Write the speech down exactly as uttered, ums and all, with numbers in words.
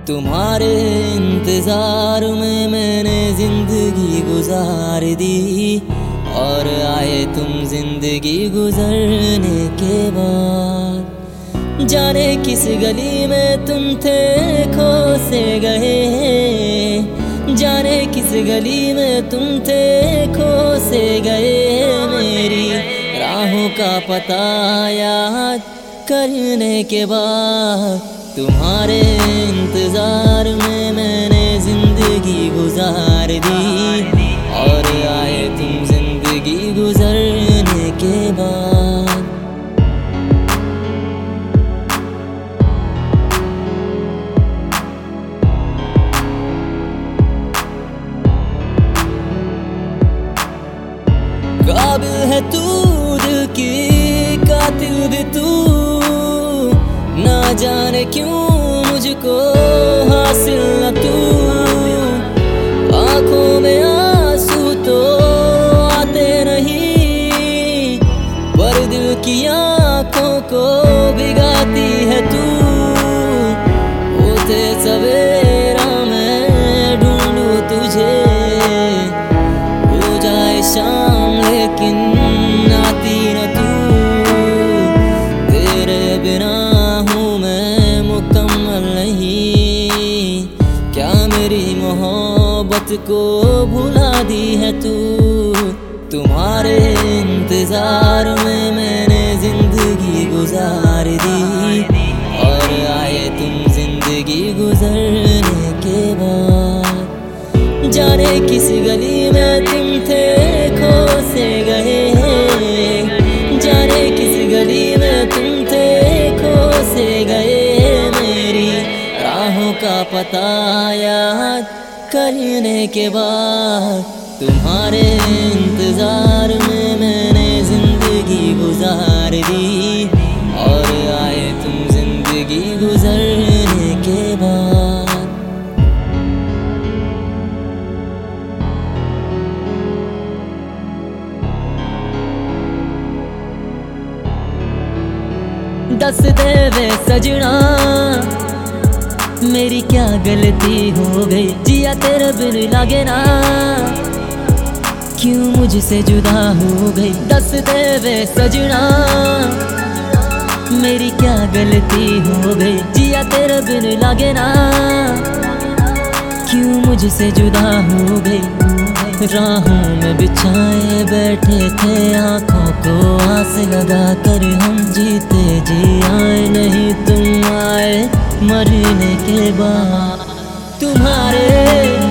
तुम्हारे इंतजार में मैंने जिंदगी गुजार दी, और आए तुम जिंदगी गुजरने के बाद। जाने किस गली में तुम थे खो से गए, जाने किस गली में तुम थे खो से गए। मेरी राहों का पता याद करने के बाद तुम्हारे इंतजार में मैंने जिंदगी गुजार दी, और आए तुम जिंदगी गुजरने के बाद। काबिल है तू दिल की कातिल भी तू, ना जाने क्यों मुझको हासिल न तू। आंखों में आंसू तो आते नहीं, पर दिल की आंखों को भिगाती है तू। होते सवेरा मैं ढूंढूं तुझे, हो जाए शाम लेकिन आती न तू। तेरे बिना मेरी मोहब्बत को भुला दी है तू। तुम्हारे इंतजार में मैंने जिंदगी गुजार दी, और आए तुम जिंदगी गुजरने के बाद। जाने किस गली में तुम थे खो से गए, जाने किस गली में तुम थे खो से गए। मेरी राहों का पता याद करने के बाद तुम्हारे इंतजार में मैंने जिंदगी गुजार दी, और आए तुम जिंदगी गुजरने के बाद। दस दे वे सजना मेरी क्या गलती हो गई, जिया तेरे बिन लागे ना क्यों मुझसे जुदा हो गई। दस दे वे सजना मेरी क्या गलती हो गई, जिया तेरे बिन लागे ना क्यों मुझसे जुदा हो गई। राहों में बिछाए बैठे थे आँखों को आस लगा कर हम जीते जी आए, नहीं तुम आए मरने के बाद। तुम्हारे